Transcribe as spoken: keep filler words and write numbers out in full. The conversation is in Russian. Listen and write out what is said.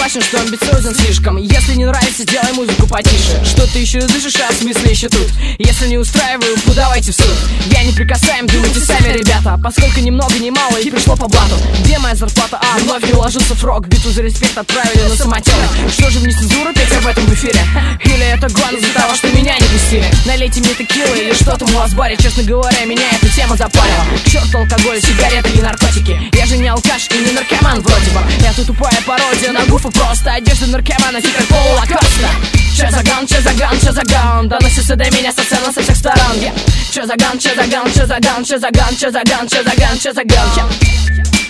согласен, что амбициозен слишком. Если не нравится, делай музыку потише. Что ты еще дышишь, а в смысле еще тут? Если не устраиваю, подавайте в суд. Я не прикасаем, думайте сами, ребята. Поскольку ни много ни мало и пришло по блату. Где моя зарплата? А, вновь не уложился в рок. Битву за респект отправили на самотёк. Что же мне цензура петь об этом в эфире? Или это гон из-за того, что меня не пустили? Налейте мне текилы или что там у вас в баре. Честно говоря, меня эта тема запалила. К черту алкоголь, сигареты и наркотики. Я же не алкаш и не наркоман вроде бы. Это тупая пародия на гуфа просто. Одежда наркомана, фиг как Пол Лакоста. Че за ган, че за ган, че за ган. Доносится до меня со сцены со всех сторон. Че за ган, че за ган, че за ган, че за ган, че за ган, че за ган, че за ган.